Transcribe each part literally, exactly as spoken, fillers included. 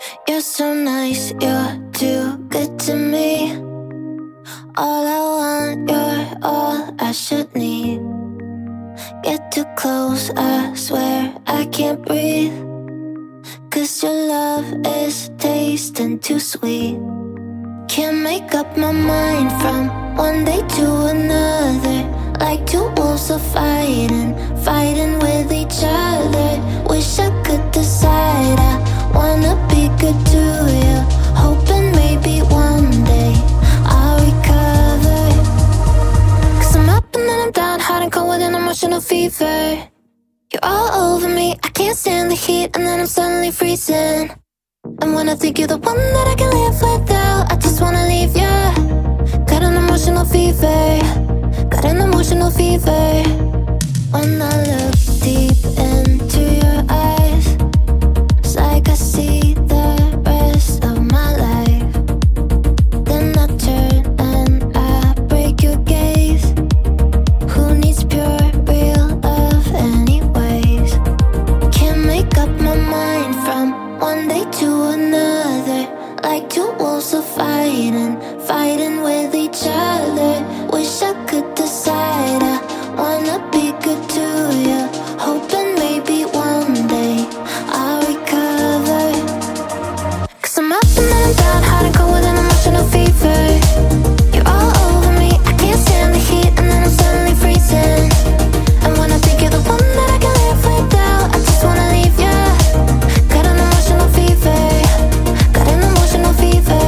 You're so nice, you're too good to me. All I want, you're all I should need. Get too close, I swear I can't breathe. Cause your love is tasting too sweet. Can't make up my mind from one day to another. Like two wolves are fighting, fighting with each other. Wish I could decide, I wanna be good to you. Hoping maybe one day I'll recover. Cause I'm up and then I'm down, hot and cold with an emotional fever. You're all over me, I can't stand the heat, and then I'm suddenly freezing. And when I think you're the one that I can live without, I just wanna leave you. Got an emotional fever, got an emotional fever. When I look deep into your eyes, it's like I see the rest of my life. Then I turn and I break your gaze. Who needs pure, real love anyways? Can't make up my mind from one day to another. Like two wolves are fighting, fighting with each other. Wish I could decide, I wanna be good to you. Hoping maybe one day I'll recover. Cause I'm up and then I'm down, hot and cold with an emotional fever. You're all over me, I can't stand the heat, and then I'm suddenly freezing. And when I think you're the one that I can live without, I just wanna leave you. Got an emotional fever, got an emotional fever.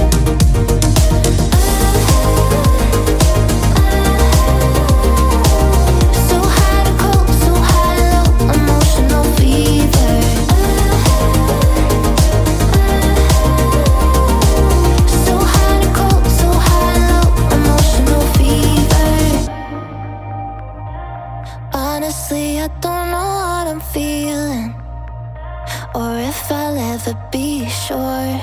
So hot and cold, so high and low, emotional fever. So hot and cold, so high and low, emotional fever. Honestly, I don't know what I'm feeling, or if I'll ever be sure.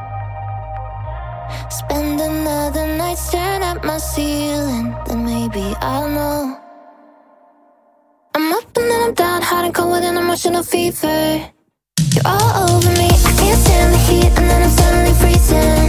Spend another night staring at my ceiling, then maybe I'll know. I'm up and then I'm down, hot and cold with an emotional fever. You're all over me, I can't stand the heat, and then I'm suddenly freezing.